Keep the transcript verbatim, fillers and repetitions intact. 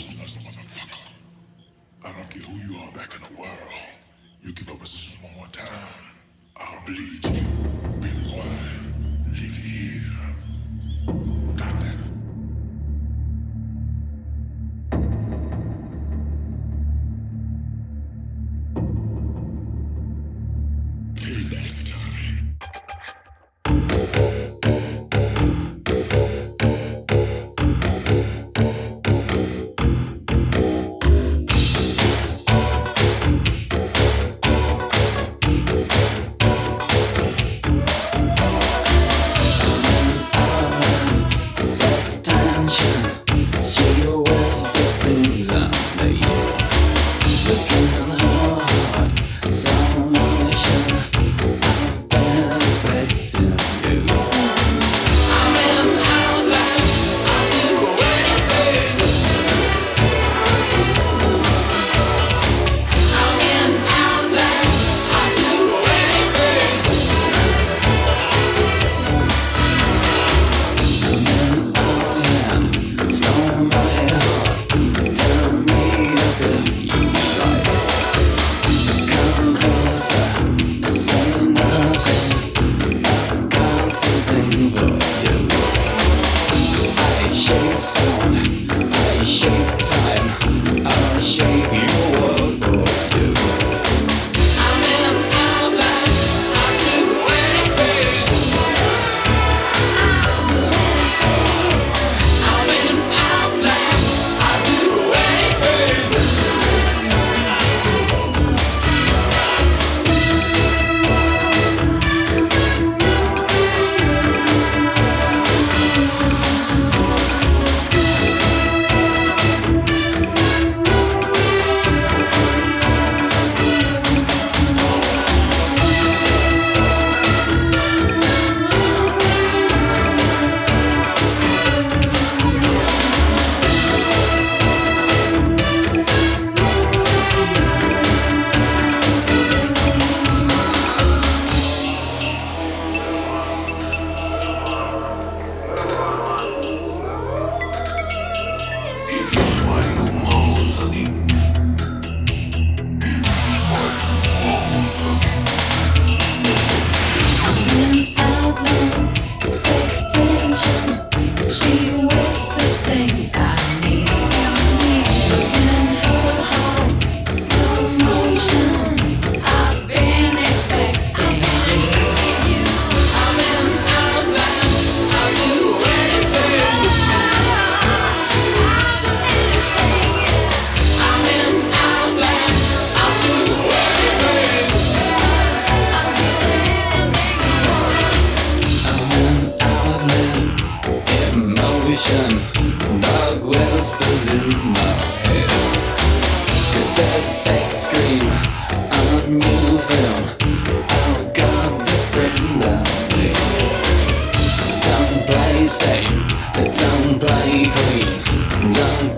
merciless motherfucker. I don't care who you are back in the world. You keep up position one more time, I'll bleed you. Be quiet. Leave you here. Got that? Payback time. Dog whispers in my head. Get that sex scream on new film. Oh God, the friend of me. Don't play safe, don't play clean. Don't